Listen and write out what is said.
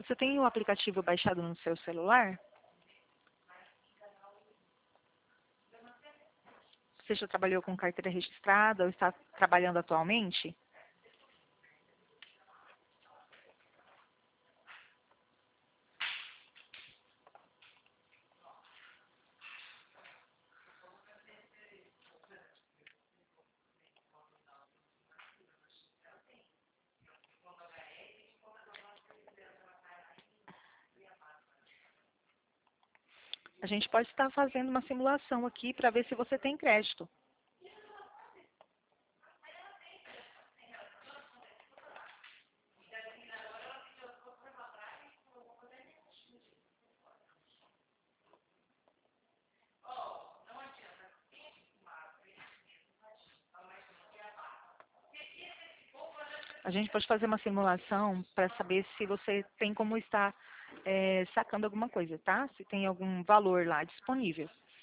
Você tem o aplicativo baixado no seu celular? Você já trabalhou com carteira registrada ou está trabalhando atualmente? A gente pode estar fazendo uma simulação aqui para ver se você tem crédito. A gente pode fazer uma simulação para saber se você tem como estar sacando alguma coisa, tá? Se tem algum valor lá disponível.